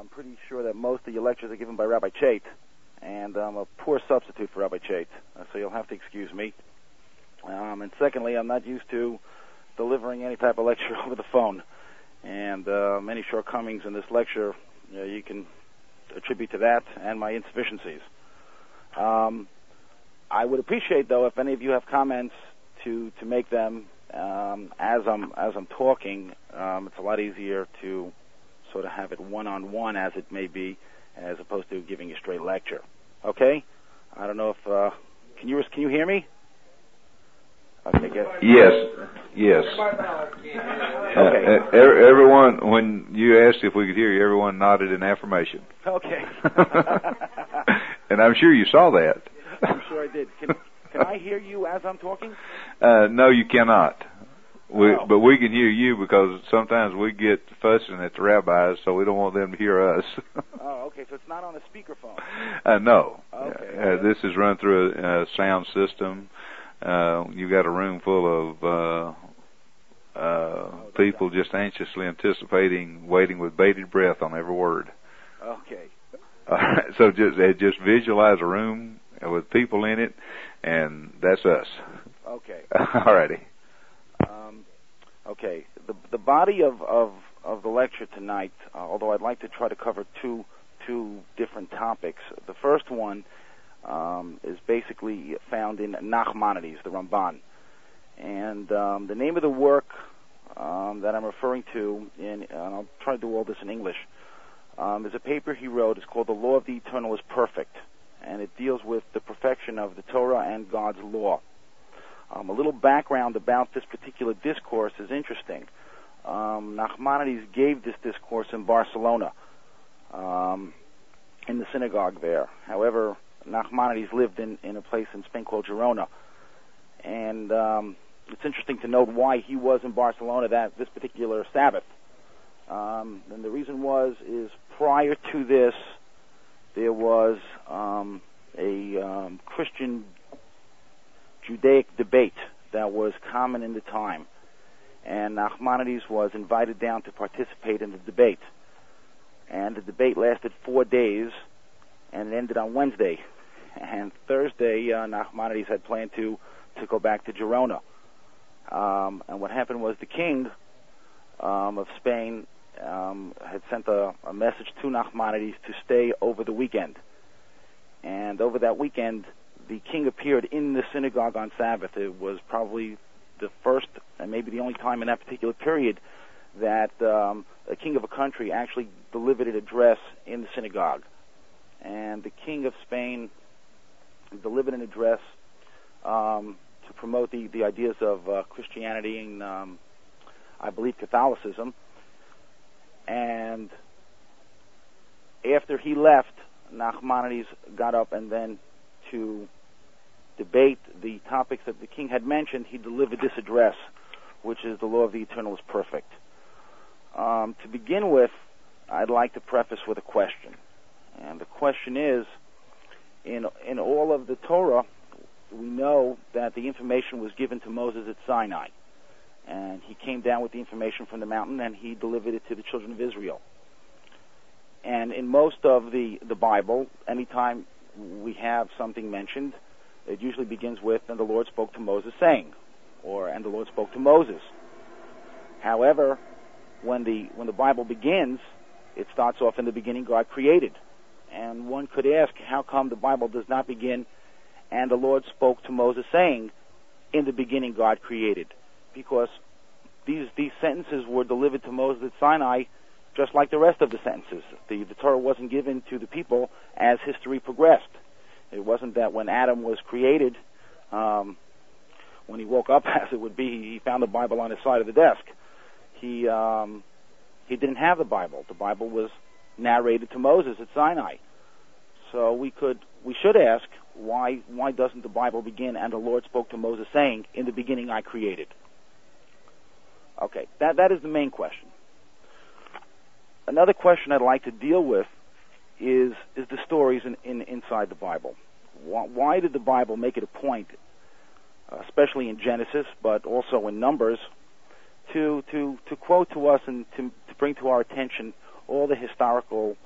I'm pretty sure that most of your lectures are given by Rabbi Chait, and I'm a poor substitute for Rabbi Chait, so you'll have to excuse me. And secondly, I'm not used to delivering any type of lecture over the phone, and many shortcomings in this lecture you can attribute to that and my insufficiencies. I would appreciate, though, if any of you have comments to make them as I'm talking. It's a lot easier to sort of have it one-on-one, as it may be, as opposed to giving a straight lecture. Okay? I don't know if can you hear me? Okay, good. Yes. Okay. Everyone, when you asked if we could hear you, everyone nodded in affirmation. Okay. And I'm sure you saw that. I'm sure I did. Can I hear you as I'm talking? No, you cannot. Oh. But we can hear you, because sometimes we get fussing at the rabbis, so we don't want them to hear us. Oh, okay. So it's not on a speakerphone. No. Okay. This is run through a sound system. You've got a room full of people just anxiously anticipating, waiting with bated breath on every word. Okay. So just visualize a room with people in it, and that's us. Okay. All righty. Okay. The body of the lecture tonight, although I'd like to try to cover two different topics. The first one is basically found in Nachmanides, the Ramban. And the name of the work that I'm referring to, and I'll try to do all this in English, is a paper he wrote. It's called The Law of the Eternal is Perfect, and it deals with the perfection of the Torah and God's law. A little background about this particular discourse is interesting. Nachmanides gave this discourse in Barcelona, in the synagogue there. However, Nachmanides lived in a place in Spain called Girona, and it's interesting to note why he was in Barcelona this particular Sabbath. And the reason is prior to this, there was a Christian Judaic debate that was common in the time, and Nachmanides was invited down to participate in the debate. And the debate lasted 4 days, and it ended on Wednesday. And Thursday, Nachmanides had planned to go back to Girona. And what happened was the king of Spain had sent a message to Nachmanides to stay over the weekend. And over that weekend, the king appeared in the synagogue on Sabbath. It was probably the first and maybe the only time in that particular period that a king of a country actually delivered an address in the synagogue. And the king of Spain delivered an address to promote the ideas of Christianity and, I believe, Catholicism. And after he left, Nachmanides got up, and then to debate the topics that the king had mentioned, he delivered this address, which is The Law of the Eternal is Perfect. To begin with, I'd like to preface with a question. And the question is, in all of the Torah, we know that the information was given to Moses at Sinai. And he came down with the information from the mountain, and he delivered it to the children of Israel. And in most of the Bible, anytime we have something mentioned, it usually begins with, and the Lord spoke to Moses saying, or, and the Lord spoke to Moses. However, when the Bible begins, it starts off, in the beginning God created. And one could ask, how come the Bible does not begin, and the Lord spoke to Moses saying, in the beginning God created? Because these sentences were delivered to Moses at Sinai just like the rest of the sentences. The Torah wasn't given to the people as history progressed. It wasn't that when Adam was created, when he woke up, as it would be, he found the Bible on his side of the desk. He didn't have the Bible. The Bible was narrated to Moses at Sinai. So we should ask, why doesn't the Bible begin, and the Lord spoke to Moses saying, in the beginning I created? Okay, that is the main question. Another question I'd like to deal with is the stories inside the Bible. Why did the Bible make it a point, especially in Genesis, but also in Numbers, to quote to us and to bring to our attention all the historical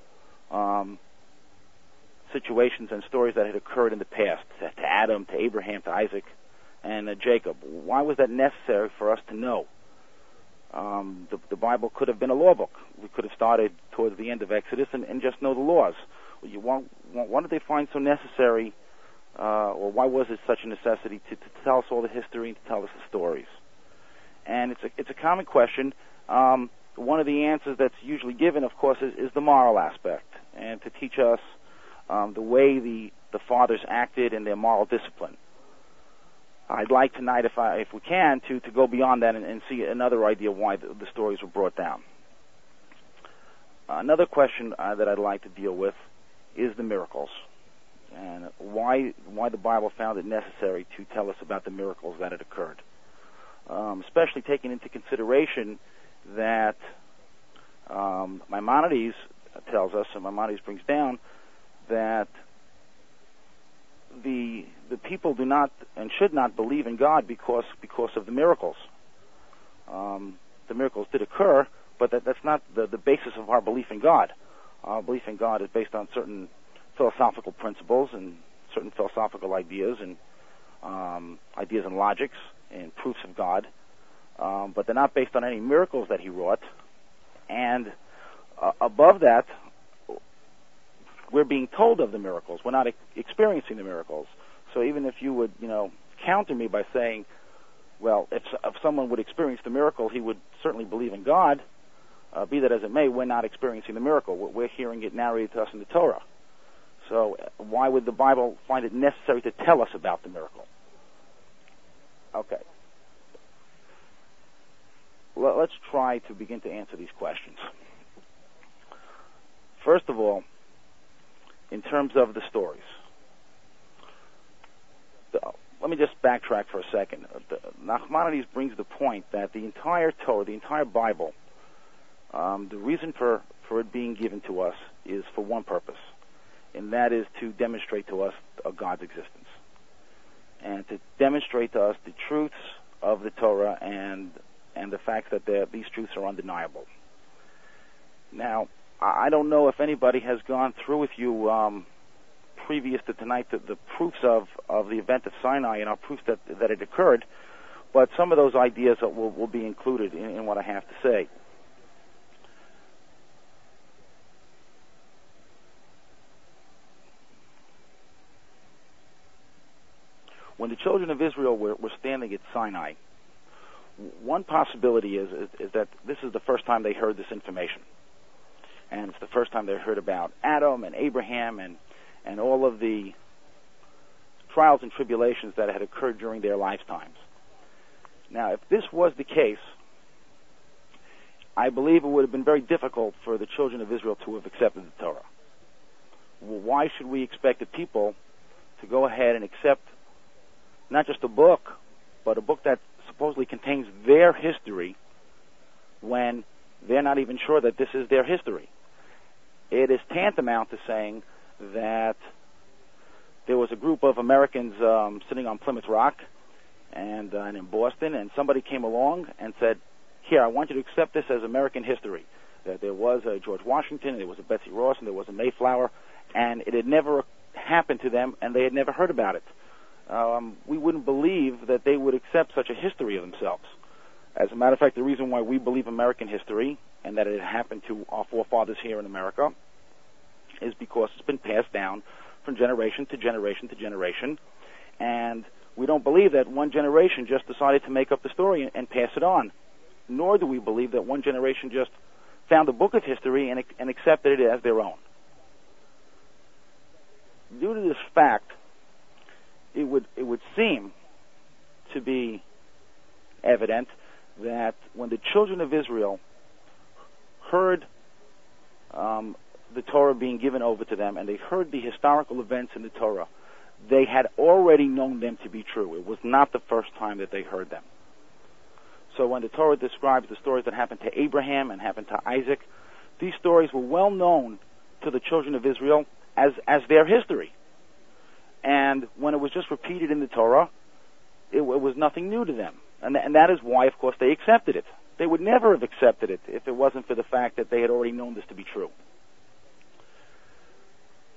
situations and stories that had occurred in the past, to Adam, to Abraham, to Isaac, and Jacob. Why was that necessary for us to know? The Bible could have been a law book. We could have started towards the end of Exodus and just know the laws. Why did they find so necessary, or why was it such a necessity to tell us all the history and to tell us the stories? And it's a common question. One of the answers that's usually given, of course, is the moral aspect, and to teach us the way the fathers acted in their moral discipline. I'd like tonight, if we can, to go beyond that and see another idea why the stories were brought down. Another question that I'd like to deal with is the miracles, and why the Bible found it necessary to tell us about the miracles that had occurred, especially taking into consideration that Maimonides tells us, and Maimonides brings down, that the people do not and should not believe in God because of the miracles. The miracles did occur, but that's not the basis of our belief in God. Our belief in God is based on certain philosophical principles and certain philosophical ideas and logics and proofs of God, but they're not based on any miracles that He wrought. And above that, we're being told of the miracles. We're not experiencing the miracles. So even if you would, counter me by saying, well, if someone would experience the miracle, he would certainly believe in God. Be that as it may, we're not experiencing the miracle. We're hearing it narrated to us in the Torah. So why would the Bible find it necessary to tell us about the miracle? Okay. Well, let's try to begin to answer these questions. First of all, in terms of the stories, let me just backtrack for a second. Nachmanides brings the point that the entire Torah, the entire Bible, the reason for it being given to us is for one purpose, and that is to demonstrate to us God's existence, and to demonstrate to us the truths of the Torah and the fact that these truths are undeniable. Now, I don't know if anybody has gone through with you previous to tonight the proofs of the event of Sinai and our proofs that it occurred, but some of those ideas will be included in what I have to say. When the children of Israel were standing at Sinai, one possibility is that this is the first time they heard this information. And it's the first time they heard about Adam and Abraham and all of the trials and tribulations that had occurred during their lifetimes. Now, if this was the case, I believe it would have been very difficult for the children of Israel to have accepted the Torah. Well, why should we expect the people to go ahead and accept not just a book, but a book that supposedly contains their history when they're not even sure that this is their history? It is tantamount to saying that there was a group of Americans sitting on Plymouth Rock and in Boston, and somebody came along and said, here, I want you to accept this as American history. That there was a George Washington, and there was a Betsy Ross, and there was a Mayflower, and it had never happened to them, and they had never heard about it. We wouldn't believe that they would accept such a history of themselves. As a matter of fact, the reason why we believe American history and that it happened to our forefathers here in America is because it's been passed down from generation to generation to generation, and we don't believe that one generation just decided to make up the story and pass it on, nor do we believe that one generation just found a book of history and accepted it as their own. Due to this fact, it would seem to be evident that when the children of Israel heard the Torah being given over to them, and they heard the historical events in the Torah, they had already known them to be true. It was not the first time that they heard them. So when the Torah describes the stories that happened to Abraham and happened to Isaac, these stories were well known to the children of Israel as their history. And when it was just repeated in the Torah, it was nothing new to them. And that is why, of course, they accepted it. They would never have accepted it if it wasn't for the fact that they had already known this to be true.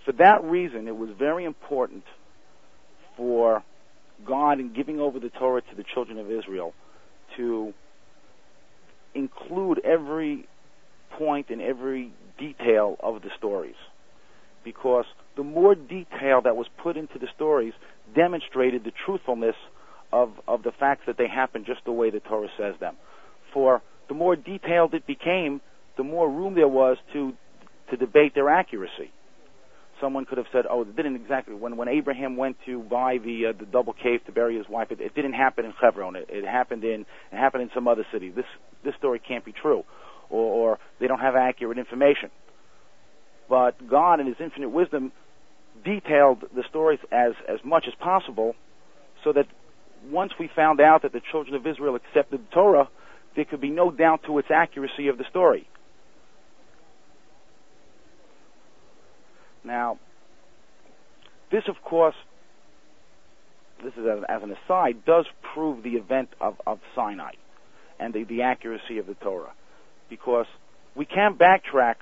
For that reason, it was very important for God, in giving over the Torah to the children of Israel, to include every point and every detail of the stories. Because the more detail that was put into the stories demonstrated the truthfulness of the facts that they happened just the way the Torah says them. For the more detailed it became, the more room there was to debate their accuracy. Someone could have said, "Oh, it didn't exactly." When Abraham went to buy the double cave to bury his wife, it didn't happen in Hebron. It happened in some other city. This story can't be true, or they don't have accurate information. But God, in His infinite wisdom, detailed the stories as much as possible, so that once we found out that the children of Israel accepted the Torah, there could be no doubt to its accuracy of the story. Now, this, of course, this is as an aside, does prove the event of Sinai and the accuracy of the Torah, because we can backtrack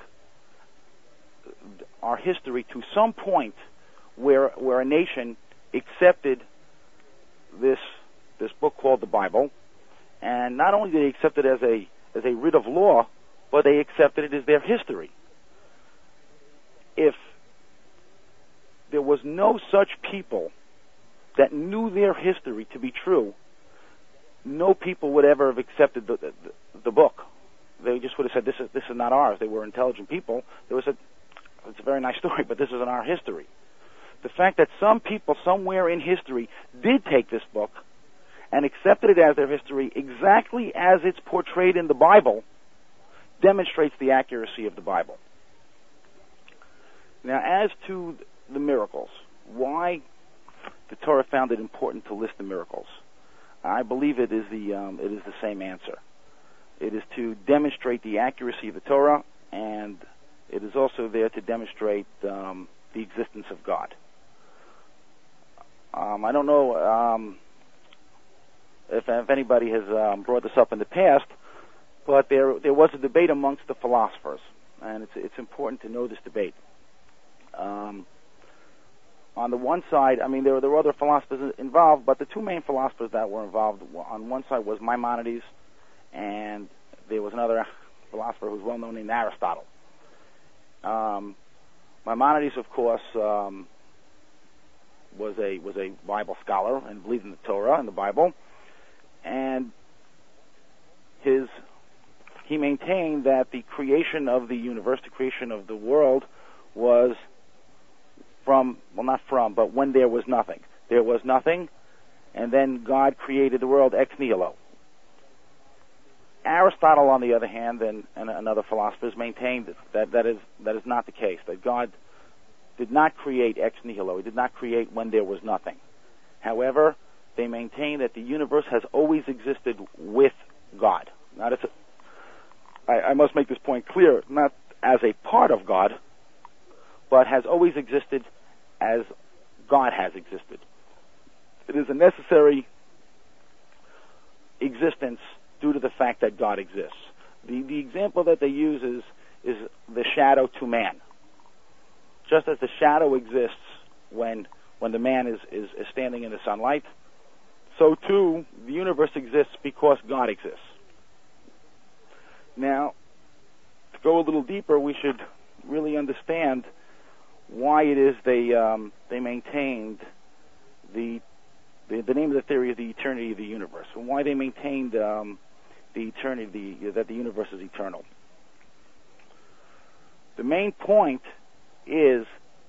our history to some point where a nation accepted this book called the Bible, and not only did they accept it as a writ of law, but they accepted it as their history. If there was no such people that knew their history to be true, no people would ever have accepted the book. They just would have said, this is not ours. They were intelligent people. They would have said, it's a very nice story, but this isn't our history. The fact that some people somewhere in history did take this book and accepted it as their history exactly as it's portrayed in the Bible demonstrates the accuracy of the Bible. Now, as to the miracles, why the Torah found it important to list the miracles, I believe it is the same answer. It is to demonstrate the accuracy of the Torah, and it is also there to demonstrate the existence of God. I don't know if anybody has brought this up in the past, but there was a debate amongst the philosophers, and it's important to know this debate. On the one side, there were other philosophers involved, but the two main philosophers that were involved on one side was Maimonides, and there was another philosopher who's well known named Aristotle. Maimonides, of course, was a Bible scholar and believed in the Torah and the Bible, and he maintained that the creation of the universe, the creation of the world, was but when there was nothing. There was nothing, and then God created the world ex nihilo. Aristotle, on the other hand, and other philosophers maintained that is not the case, that God did not create ex nihilo. He did not create when there was nothing. However, they maintain that the universe has always existed with God. I must make this point clear, not as a part of God, but has always existed as God has existed. It is a necessary existence due to the fact that God exists. The example that they use is the shadow to man. Just as the shadow exists when the man is standing in the sunlight, so too the universe exists because God exists. Now, to go a little deeper, we should really understand why it is they maintained the name of the theory of the eternity of the universe, and why they maintained the eternity, that the universe is eternal. The main point is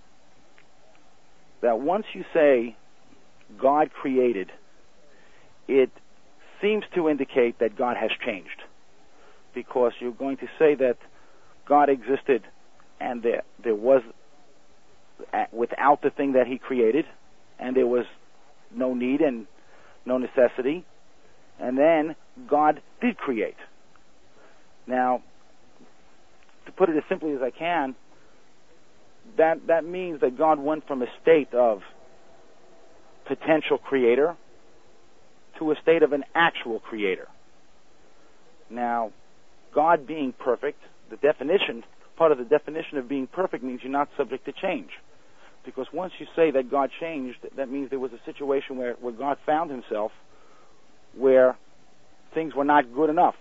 that once you say God created, it seems to indicate that God has changed, because you're going to say that God existed and there was without the thing that He created, and there was no need and no necessity, and then God did create. Now, to put it as simply as I can, that means that God went from a state of potential creator to a state of an actual creator. Now, God being perfect, part of the definition of being perfect means you're not subject to change. because once you say that God changed, that means there was a situation where God found himself where things were not good enough.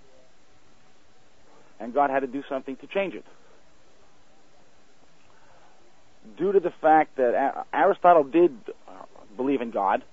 And God had to do something to change it. Due to the fact that Aristotle did believe in God,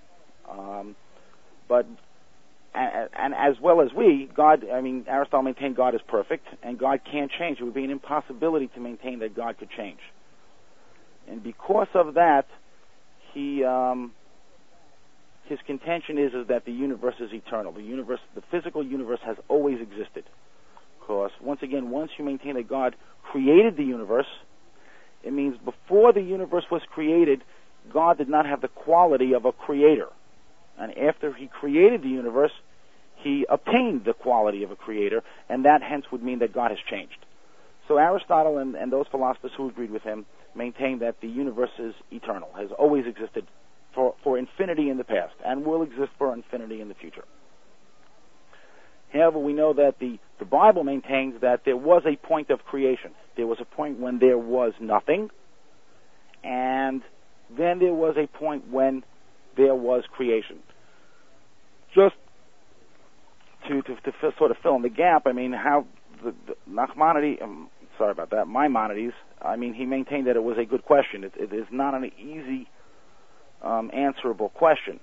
but and as well as Aristotle maintained God is perfect, and God can't change. It would be an impossibility to maintain that God could change. And because of that, his contention is that the universe is eternal. The physical universe has always existed. Because once you maintain that God created the universe, it means before the universe was created, God did not have the quality of a creator. And after he created the universe, he obtained the quality of a creator, and that hence would mean that God has changed. So Aristotle and those philosophers who agreed with him maintain that the universe is eternal, has always existed for infinity in the past, and will exist for infinity in the future. However, we know that the Bible maintains that there was a point of creation. There was a point when there was nothing, and then there was a point when there was creation. Just to sort of fill in the gap, how the Nachmanides, Maimonides, he maintained that it was a good question. It is not an easy answerable question.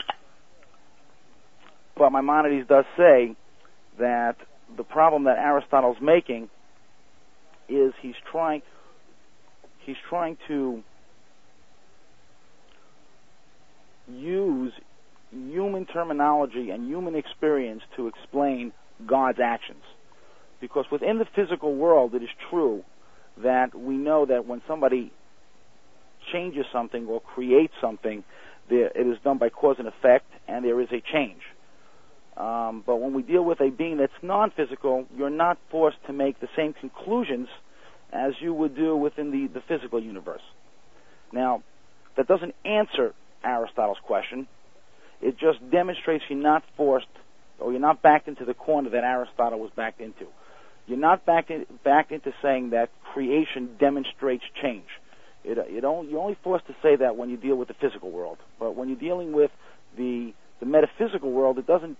But Maimonides does say that the problem that Aristotle's making is he's trying to use human terminology and human experience to explain God's actions. Because within the physical world, it is true that we know that when somebody changes something or creates something, it is done by cause and effect, and there is a change. But when we deal with a being that's non-physical, you're not forced to make the same conclusions as you would do within the physical universe. Now, that doesn't answer Aristotle's question. It just demonstrates you're not forced, or you're not backed into the corner that Aristotle was backed into. You're not backed into saying that creation demonstrates change. You're only forced to say that when you deal with the physical world. But when you're dealing with the metaphysical world, it doesn't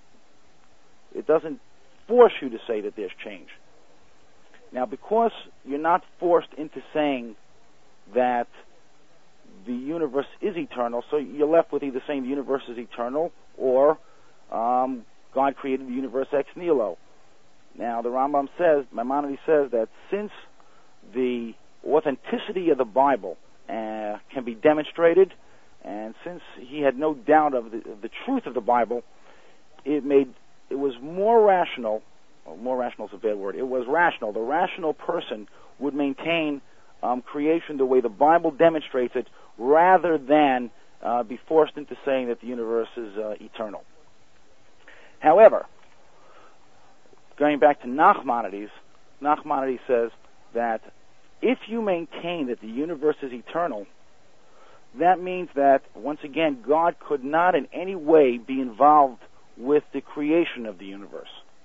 force you to say that there's change. Now, because you're not forced into saying that the universe is eternal, so you're left with either saying the universe is eternal or God created the universe ex nihilo. Now, the Rambam says, Maimonides says that since the authenticity of the Bible can be demonstrated, and since he had no doubt of the truth of the Bible, it was more rational. Well, more rational is a bad word. It was rational. The rational person would maintain creation the way the Bible demonstrates it, rather than be forced into saying that the universe is eternal. However, going back to Nachmanides says that if you maintain that the universe is eternal, that means that, once again, God could not in any way be involved with the creation of the universe.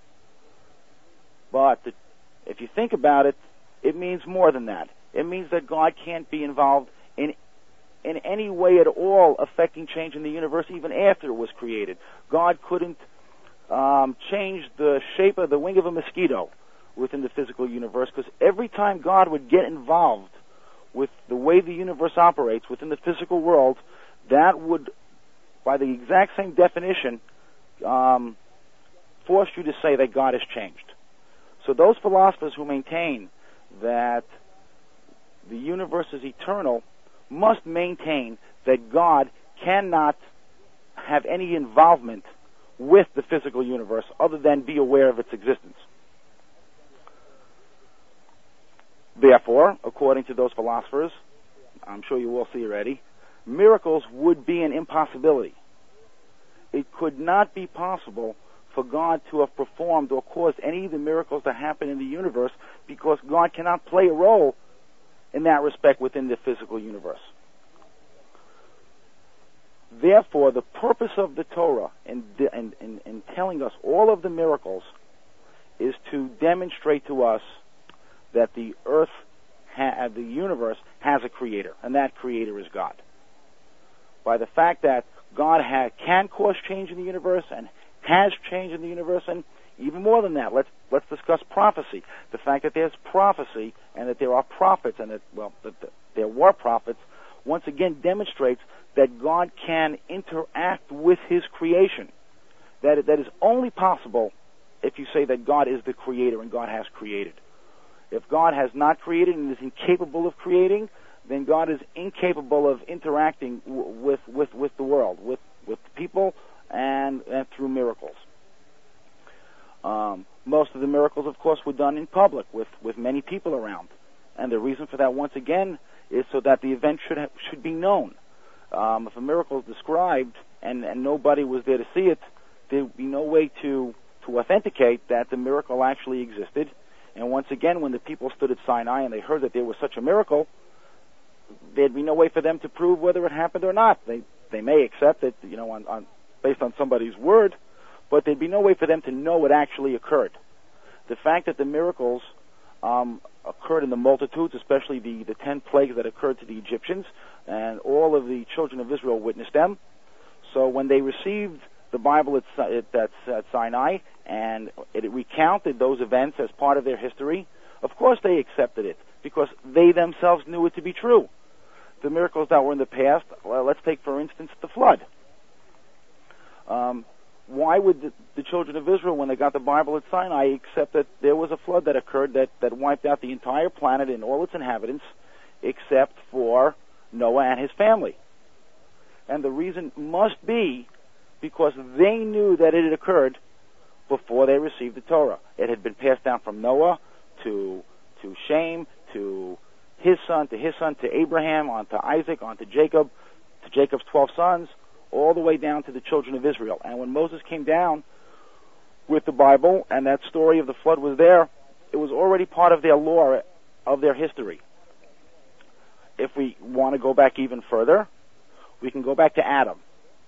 But if you think about it, it means more than that. It means that God can't be involved in any way at all affecting change in the universe even after it was created. God couldn't change the shape of the wing of a mosquito within the physical universe, because every time God would get involved with the way the universe operates within the physical world, that would, by the exact same definition, force you to say that God has changed. So those philosophers who maintain that the universe is eternal must maintain that God cannot have any involvement with the physical universe other than be aware of its existence. Therefore, according to those philosophers, I'm sure you all see already, miracles would be an impossibility. It could not be possible for God to have performed or caused any of the miracles to happen in the universe, because God cannot play a role in that respect within the physical universe. Therefore, the purpose of the Torah in telling us all of the miracles is to demonstrate to us that the universe has a creator, and that creator is God. By the fact that God can cause change in the universe and has change in the universe, and even more than that, let's discuss prophecy. The fact that there's prophecy and that there are prophets and that there were prophets once again demonstrates that God can interact with His creation. That is only possible if you say that God is the creator and God has created. If God has not created and is incapable of creating, then God is incapable of interacting with the world, with people, and through miracles. Most of the miracles, of course, were done in public with many people around. And the reason for that, once again, is so that the event should be known. If a miracle is described and nobody was there to see it, there would be no way to authenticate that the miracle actually existed. And once again, when the people stood at Sinai and they heard that there was such a miracle, there'd be no way for them to prove whether it happened or not. They may accept it, based on somebody's word, but there'd be no way for them to know it actually occurred. The fact that the miracles occurred in the multitudes, especially the 10 plagues that occurred to the Egyptians, and all of the children of Israel witnessed them. So when they received the Bible at Sinai, and it recounted those events as part of their history, of course they accepted it, because they themselves knew it to be true. The miracles that were in the past, well, let's take, for instance, the flood. Why would the children of Israel, when they got the Bible at Sinai, accept that there was a flood that occurred that wiped out the entire planet and all its inhabitants, except for Noah and his family? And the reason must be because they knew that it had occurred before they received the Torah. It had been passed down from Noah to Shem, to his son, to Abraham, on to Isaac, on to Jacob's 12 sons, all the way down to the children of Israel. And when Moses came down with the Bible and that story of the flood was there, it was already part of their lore, of their history. If we want to go back even further, we can go back to Adam.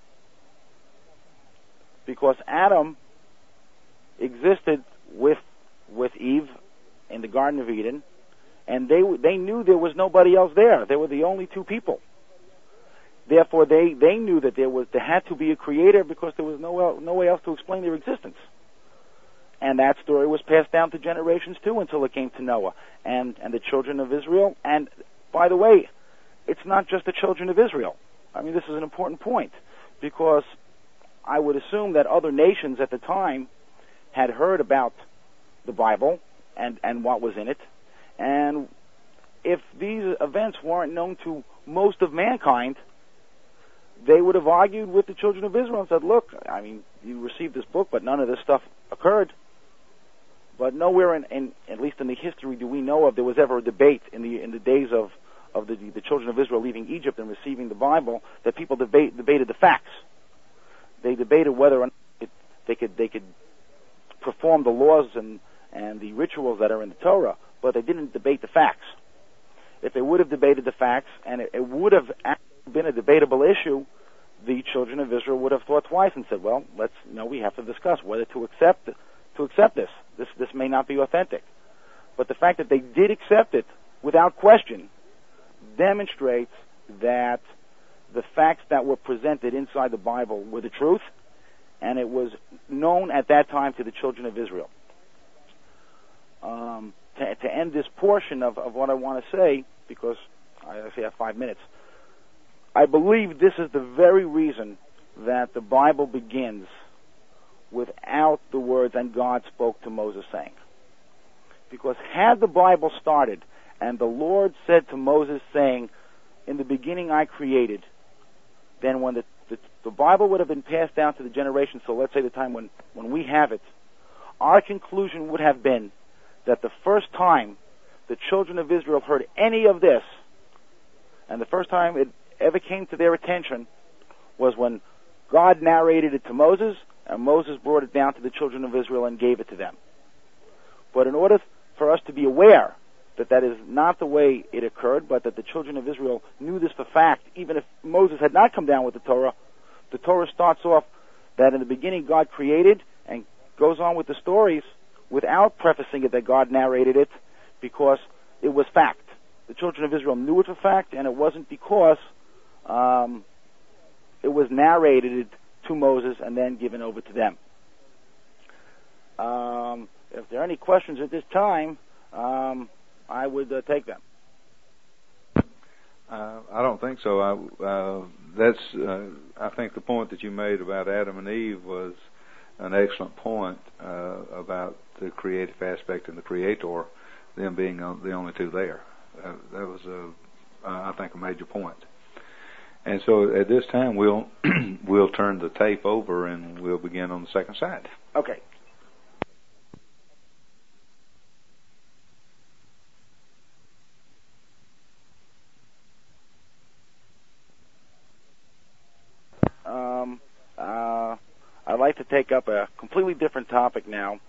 Because Adam existed with Eve in the Garden of Eden, and they knew there was nobody else there. They were the only two people. Therefore, they knew that there had to be a creator, because there was no way else to explain their existence. And that story was passed down to generations too, until it came to Noah and the children of Israel. And by the way, it's not just the children of Israel. I mean, this is an important point, because I would assume that other nations at the time had heard about the Bible and what was in it. And if these events weren't known to most of mankind, they would have argued with the children of Israel and said, look, I mean, you received this book, but none of this stuff occurred. But nowhere in at least in the history do we know of, there was ever a debate in the days of the children of Israel leaving Egypt and receiving the Bible, that people debated the facts. They debated whether or not they could perform the laws and the rituals that are in the Torah, but they didn't debate the facts. If they would have debated the facts, and it would have been a debatable issue, the children of Israel would have thought twice and said, well, we have to discuss whether to accept this. This may not be authentic. But the fact that they did accept it without question demonstrates that the facts that were presented inside the Bible were the truth, and it was known at that time to the children of Israel. To end this portion of what I want to say, because I actually have 5 minutes, I believe this is the very reason that the Bible begins without the words, and God spoke to Moses, saying. Because had the Bible started, and the Lord said to Moses, saying, in the beginning I created, then when the Bible would have been passed down to the generations, so let's say the time when we have it, our conclusion would have been that the first time the children of Israel heard any of this, and the first time it ever came to their attention, was when God narrated it to Moses, and Moses brought it down to the children of Israel and gave it to them. But in order for us to be aware that is not the way it occurred, but that the children of Israel knew this for fact, even if Moses had not come down with the Torah starts off that in the beginning God created, and goes on with the stories without prefacing it that God narrated it, because it was fact. the children of Israel knew it for fact, and it wasn't because it was narrated to Moses and then given over to them. If there are any questions at this time, I would take them. I don't think so. I think the point that you made about Adam and Eve was an excellent point about the creative aspect and the Creator, them being the only two there. That was, I think, a major point. And so at this time, we'll turn the tape over and we'll begin on the second side. Okay. I'd like to take up a completely different topic now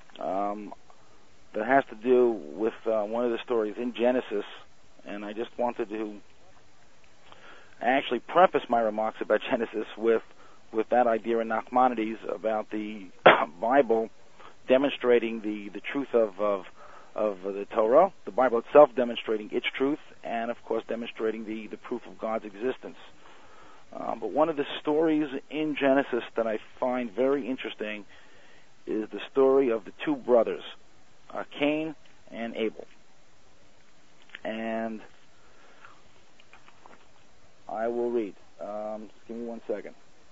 that has to do with one of the stories in Genesis, and I just wanted to actually preface my remarks about Genesis with that idea in Nachmanides about the Bible demonstrating the truth of the Torah, the Bible itself demonstrating its truth, and of course demonstrating the proof of God's existence. But one of the stories in Genesis that I find very interesting is the story of the two brothers, Cain and Abel. And I will read. Just give me 1 second.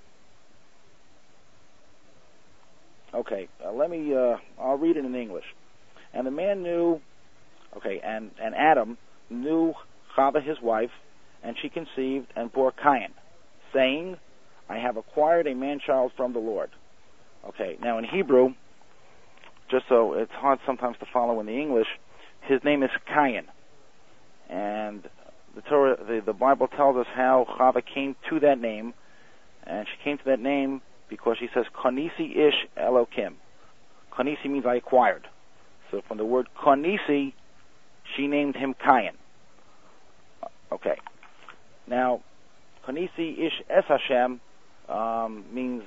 Okay, I'll read it in English. And the man knew, and Adam knew Chava his wife, and she conceived and bore Cain, saying, I have acquired a man-child from the Lord. Okay, now in Hebrew, just so it's hard sometimes to follow in the English, his name is Cain. And the Torah, the Bible tells us how Chava came to that name, and she came to that name because she says, Konisi ish Elokim. Konisi means I acquired. So from the word Konisi, she named him Cain. Okay. Now, Konisi ish es Hashem means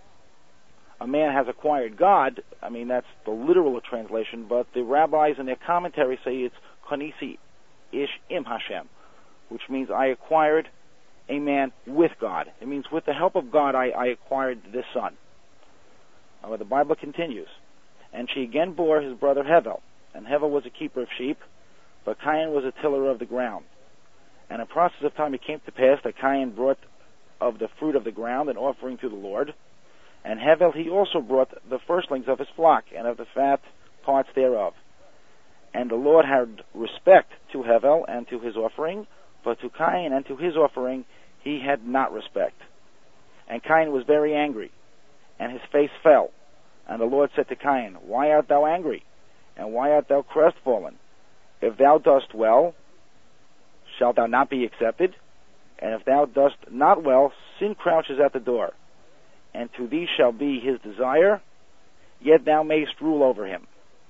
a man has acquired God. I mean, that's the literal translation, but the rabbis in their commentary say it's Konisi ish im Hashem, which means I acquired a man with God. It means with the help of God, I acquired this son. The Bible continues. And she again bore his brother Hevel. And Hevel was a keeper of sheep, but Cain was a tiller of the ground. And in process of time it came to pass that Cain brought of the fruit of the ground an offering to the Lord. And Hevel he also brought the firstlings of his flock, and of the fat parts thereof. And the Lord had respect to Hevel and to his offering, but to Cain and to his offering he had not respect. And Cain was very angry, and his face fell. And the Lord said to Cain, Why art thou angry? And why art thou crestfallen? If thou dost well, shalt thou not be accepted? And if thou dost not well, sin crouches at the door. And to thee shall be his desire, yet thou mayst rule over him.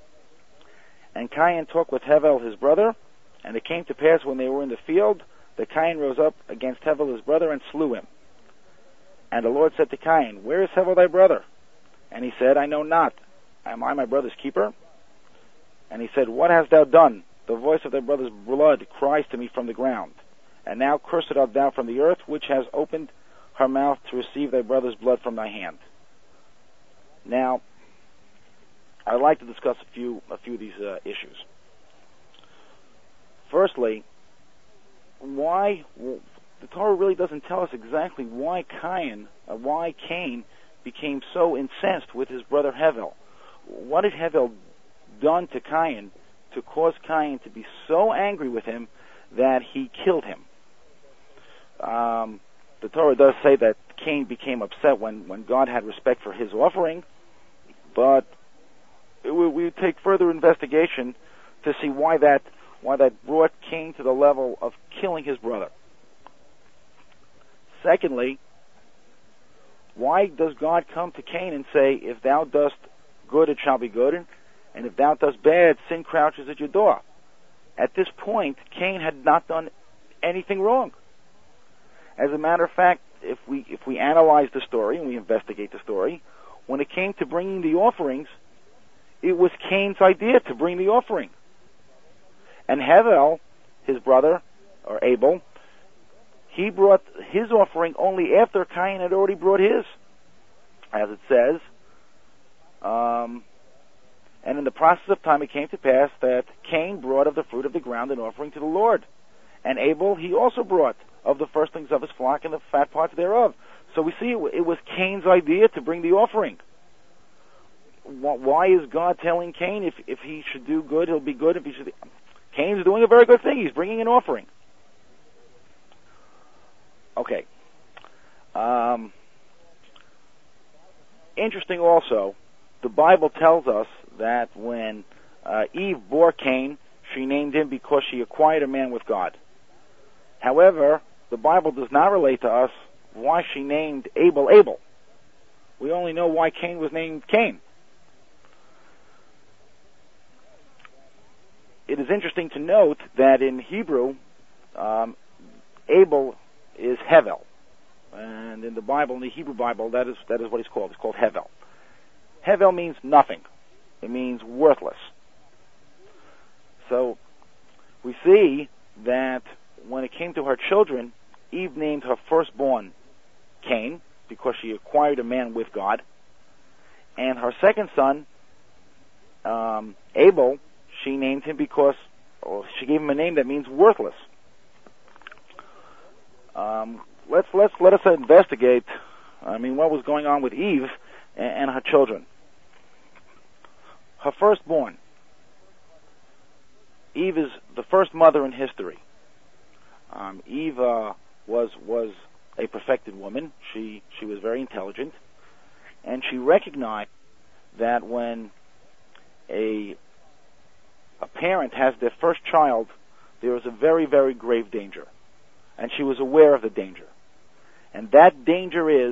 And Cain talked with Hevel his brother, and it came to pass when they were in the field, that Cain rose up against Hevel his brother and slew him. And the Lord said to Cain, Where is Hevel thy brother? And he said, I know not. Am I my brother's keeper? And he said, What hast thou done? The voice of thy brother's blood cries to me from the ground. And now cursed art thou from the earth, which has opened her mouth to receive thy brother's blood from thy hand. Now, I'd like to discuss a few of these issues. Firstly, why the Torah really doesn't tell us exactly why Cain became so incensed with his brother Hevel. What had Hevel done to Cain to cause Cain to be so angry with him that he killed him? The Torah does say that Cain became upset when God had respect for his offering, but we would take further investigation to see why that brought Cain to the level of killing his brother. Secondly, why does God come to Cain and say, if thou dost good, it shall be good, and if thou dost bad, sin crouches at your door? At this point, Cain had not done anything wrong. As a matter of fact, if we analyze the story and we investigate the story, when it came to bringing the offerings, it was Cain's idea to bring the offering. And Hevel, his brother, or Abel, he brought his offering only after Cain had already brought his, as it says. And in the process of time it came to pass that Cain brought of the fruit of the ground an offering to the Lord. And Abel he also brought of the firstlings of his flock and the fat parts thereof. So we see it was Cain's idea to bring the offering. Why is God telling Cain if he should do good, he'll be good? If he should, Cain's doing a very good thing. He's bringing an offering. Okay. Interesting also, the Bible tells us that when Eve bore Cain, she named him because she acquired a man with God. However, the Bible does not relate to us why she named Abel Abel. We only know why Cain was named Cain. It is interesting to note that in Hebrew, Abel is Hevel. And in the Bible, in the Hebrew Bible, that is what he's called. It's called Hevel. Hevel means nothing. It means worthless. So we see that when it came to her children, Eve named her firstborn Cain because she acquired a man with God. And her second son, Abel, she named him because, or she gave him a name that means worthless. Let us investigate. What was going on with Eve and her children. Her firstborn. Eve is the first mother in history. Eve was a perfected woman. She was very intelligent, and she recognized that when a parent has their first child, there is a very, very grave danger, and she was aware of the danger. And that danger is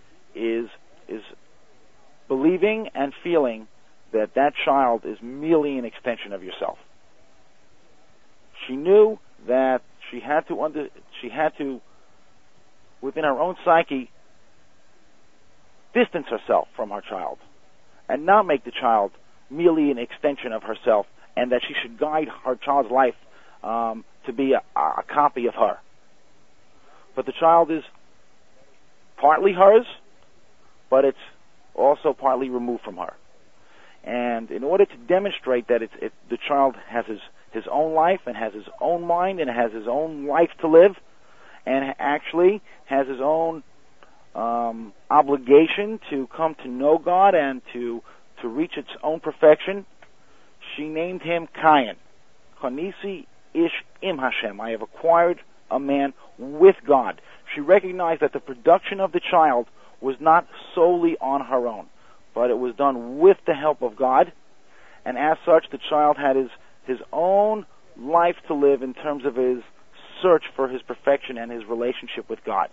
believing and feeling that child is merely an extension of yourself. She knew that she had to, within her own psyche, distance herself from her child and not make the child merely an extension of herself, and that she should guide her child's life to be a copy of her. But the child is partly hers, but it's also partly removed from her. And in order to demonstrate that the child has his own life and has his own mind and has his own life to live and actually has his own obligation to come to know God and to reach its own perfection, she named him Cain. Chanisi ish im Hashem. I have acquired a man with God. She recognized that the production of the child was not solely on her own, but it was done with the help of God, and as such, the child had his own life to live in terms of his search for his perfection and his relationship with God.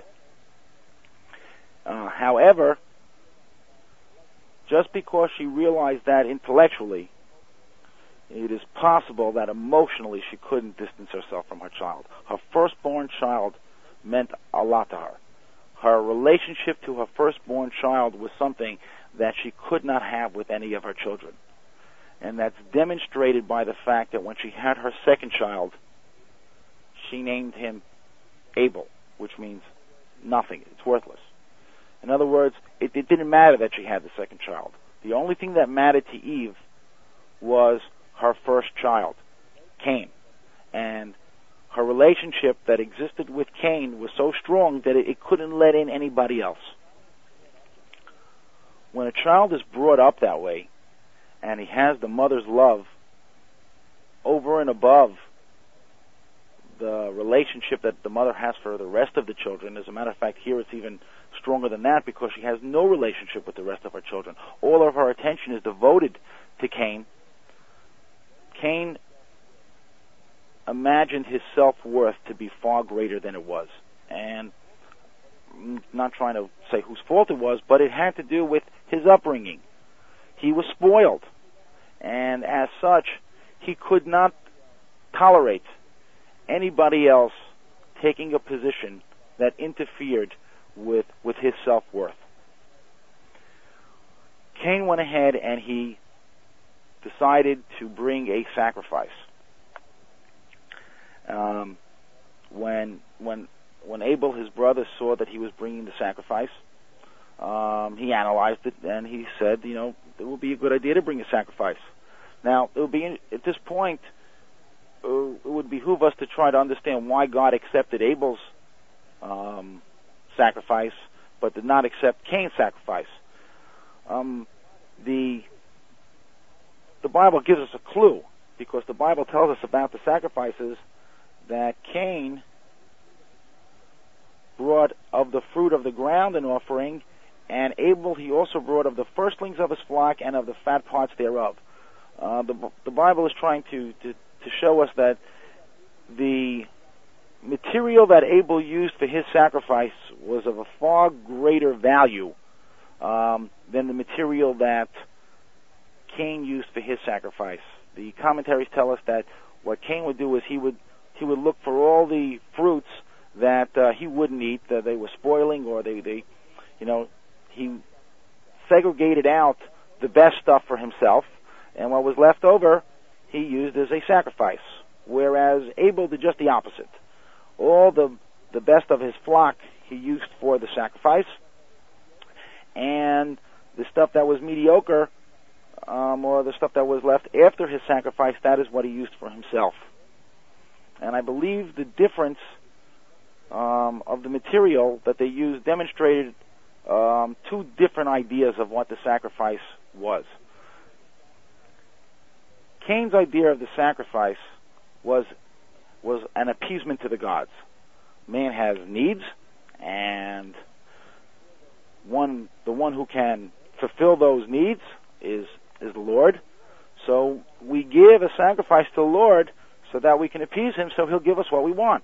However, just because she realized that intellectually, it is possible that emotionally she couldn't distance herself from her child. Her firstborn child meant a lot to her. Her relationship to her firstborn child was something that she could not have with any of her children. And that's demonstrated by the fact that when she had her second child, she named him Abel, which means nothing. It's worthless. In other words, it didn't matter that she had the second child. The only thing that mattered to Eve was her first child, Cain. And her relationship that existed with Cain was so strong that it couldn't let in anybody else. When a child is brought up that way, and he has the mother's love over and above the relationship that the mother has for the rest of the children. As a matter of fact, here it's even stronger than that because she has no relationship with the rest of her children. All of her attention is devoted to Cain. Cain imagined his self-worth to be far greater than it was. And I'm not trying to say whose fault it was, but it had to do with his upbringing. He was spoiled, and as such, he could not tolerate anybody else taking a position that interfered with his self-worth. Cain went ahead and he decided to bring a sacrifice. When Abel, his brother, saw that he was bringing the sacrifice, he analyzed it and he said, it would be a good idea to bring a sacrifice. Now, it would be at this point, it would behoove us to try to understand why God accepted Abel's sacrifice, but did not accept Cain's sacrifice. The Bible gives us a clue, because the Bible tells us about the sacrifices that Cain brought of the fruit of the ground an offering, and Abel he also brought of the firstlings of his flock and of the fat parts thereof. The Bible is trying to show us that the material that Abel used for his sacrifice was of a far greater value than the material that Cain used for his sacrifice. The commentaries tell us that what Cain would do is he would look for all the fruits that he wouldn't eat, that they were spoiling, or he segregated out the best stuff for himself, and what was left over he used as a sacrifice. Whereas Abel did just the opposite. All the best of his flock he used for the sacrifice, and the stuff that was mediocre, or the stuff that was left after his sacrifice, that is what he used for himself. And I believe the difference of the material that they used demonstrated two different ideas of what the sacrifice was. Cain's idea of the sacrifice was an appeasement to the gods. Man has needs, and the one who can fulfill those needs is the Lord. So we give a sacrifice to the Lord so that we can appease Him, so He'll give us what we want.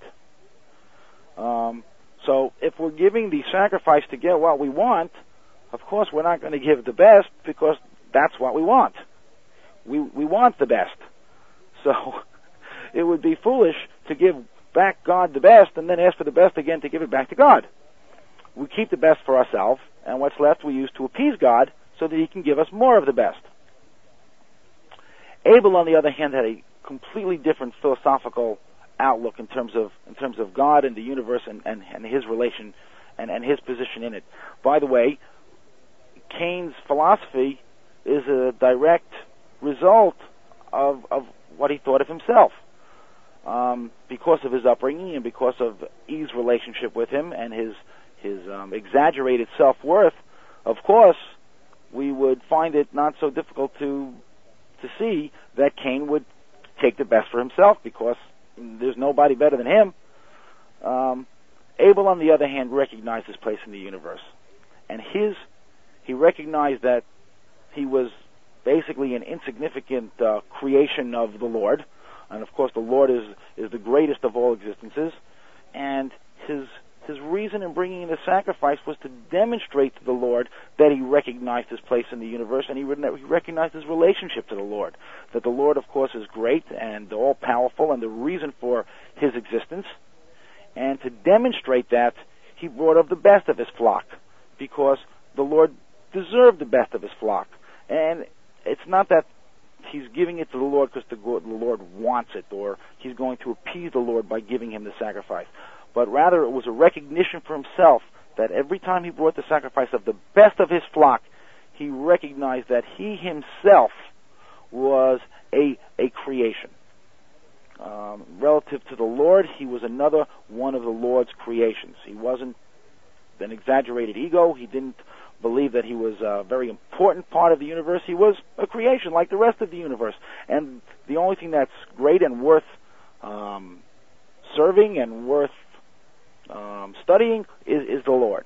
So if we're giving the sacrifice to get what we want, of course we're not going to give the best, because that's what we want. We want the best. So it would be foolish to give back God the best and then ask for the best again to give it back to God. We keep the best for ourselves, and what's left we use to appease God so that He can give us more of the best. Abel, on the other hand, had a completely different philosophical outlook in terms of God and the universe and his relation and his position in it. By the way, Cain's philosophy is a direct result of what he thought of himself. Because of his upbringing and because of Eve's relationship with him and his exaggerated self-worth, of course, we would find it not so difficult to see that Cain would take the best for himself, because there's nobody better than him. Abel, on the other hand, recognized his place in the universe, and he recognized that he was basically an insignificant creation of the Lord, and of course the Lord is the greatest of all existences, and his reason in bringing in the sacrifice was to demonstrate to the Lord that he recognized his place in the universe, and he recognized his relationship to the Lord, that the Lord, of course, is great and all-powerful and the reason for his existence. And to demonstrate that, he brought of the best of his flock, because the Lord deserved the best of his flock. And it's not that he's giving it to the Lord because the Lord wants it, or he's going to appease the Lord by giving him the sacrifice. But rather it was a recognition for himself that every time he brought the sacrifice of the best of his flock, he recognized that he himself was a creation. Relative to the Lord, he was another one of the Lord's creations. He wasn't an exaggerated ego. He didn't believe that he was a very important part of the universe. He was a creation like the rest of the universe. And the only thing that's great and worth serving and worth studying is the Lord.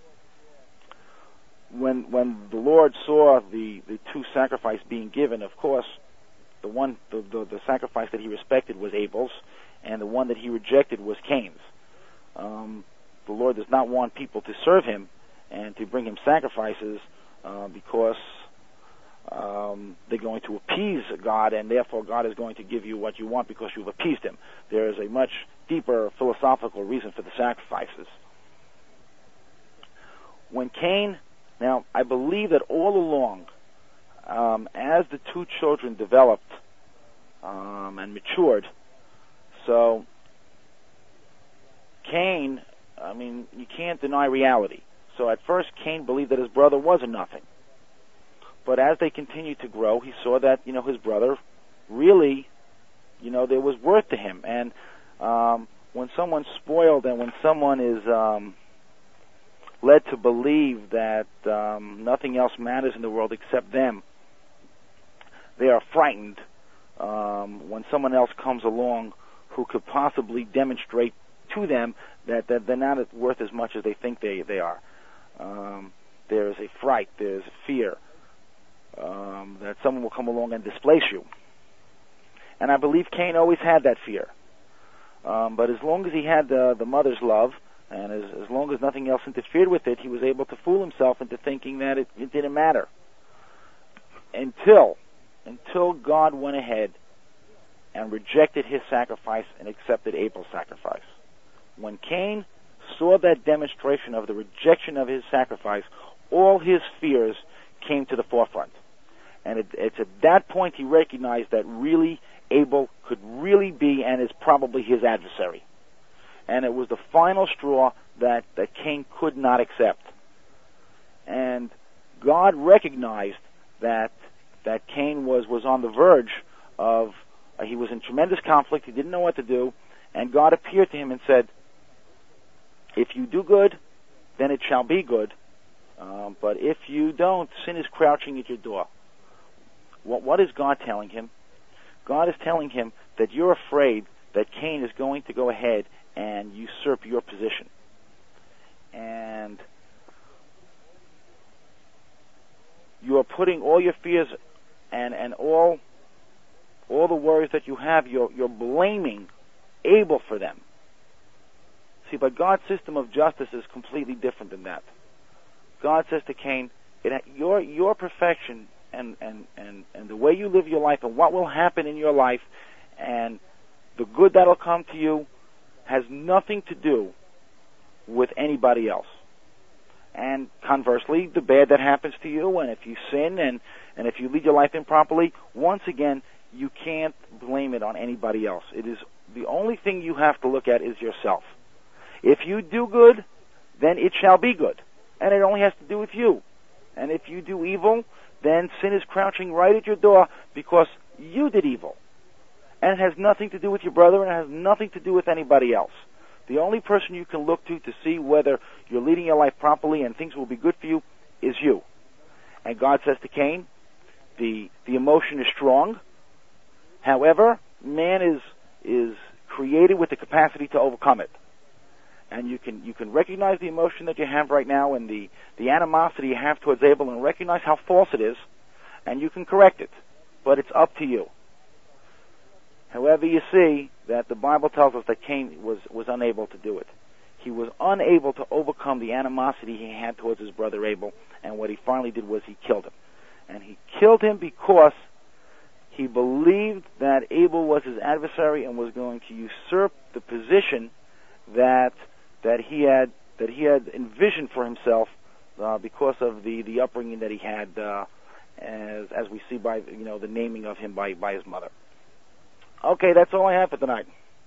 When the Lord saw the two sacrifices being given, of course, the sacrifice that he respected was Abel's, and the one that he rejected was Cain's. The Lord does not want people to serve him and to bring him sacrifices because they're going to appease God, and therefore God is going to give you what you want because you've appeased him. There is a much deeper philosophical reason for the sacrifices. When Cain, now I believe that all along, as the two children developed and matured, so Cain, I mean, you can't deny reality. So at first, Cain believed that his brother was a nothing. But as they continued to grow, he saw that, his brother really, there was worth to him. And when someone's spoiled and when someone is led to believe that nothing else matters in the world except them, they are frightened when someone else comes along who could possibly demonstrate to them that they're not worth as much as they think they are. There's a fright, there's a fear that someone will come along and displace you. And I believe Cain always had that fear. But as long as he had the mother's love, and as long as nothing else interfered with it, he was able to fool himself into thinking that it didn't matter. Until God went ahead and rejected his sacrifice and accepted Abel's sacrifice. When Cain saw that demonstration of the rejection of his sacrifice, all his fears came to the forefront. And it's at that point he recognized that really Abel could really be and is probably his adversary. And it was the final straw that Cain could not accept. And God recognized that Cain was on the verge of, he was in tremendous conflict, he didn't know what to do, and God appeared to him and said, if you do good, then it shall be good. But if you don't, sin is crouching at your door. What is God telling him? God is telling him that you're afraid that Cain is going to go ahead and usurp your position. And you are putting all your fears and all the worries that you have, you're blaming Abel for them. See, but God's system of justice is completely different than that. God says to Cain, your perfection and the way you live your life and what will happen in your life and the good that'll come to you has nothing to do with anybody else. And conversely, the bad that happens to you, and if you sin and if you lead your life improperly, once again, you can't blame it on anybody else. It is the only thing you have to look at is yourself. If you do good, then it shall be good. And it only has to do with you. And if you do evil, then sin is crouching right at your door because you did evil. And it has nothing to do with your brother, and it has nothing to do with anybody else. The only person you can look to see whether you're leading your life properly and things will be good for you is you. And God says to Cain, the emotion is strong. However, man is created with the capacity to overcome it. And you can recognize the emotion that you have right now and the animosity you have towards Abel and recognize how false it is, and you can correct it. But it's up to you. However, you see that the Bible tells us that Cain was unable to do it. He was unable to overcome the animosity he had towards his brother Abel, and what he finally did was he killed him. And he killed him because he believed that Abel was his adversary and was going to usurp the position that he had envisioned for himself because of the upbringing that he had, as we see by the naming of him by his mother. Okay, that's all I have for tonight.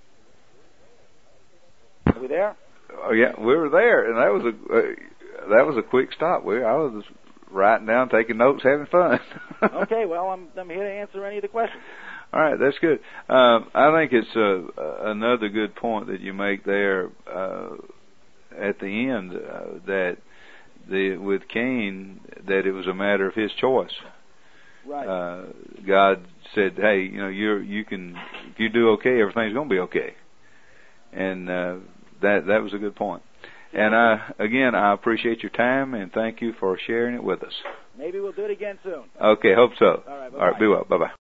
Are we there? Oh yeah, we were there, and that was a quick stop. I was writing down, taking notes, having fun. Okay, well, I'm here to answer any of the questions. All right, that's good. I think it's another good point that you make there at the end that with Cain that it was a matter of his choice. Right. God said, "Hey, you can if you do okay, everything's going to be okay," and that was a good point. And I appreciate your time and thank you for sharing it with us. Maybe we'll do it again soon. Okay, hope so. All right, be well. Bye-bye.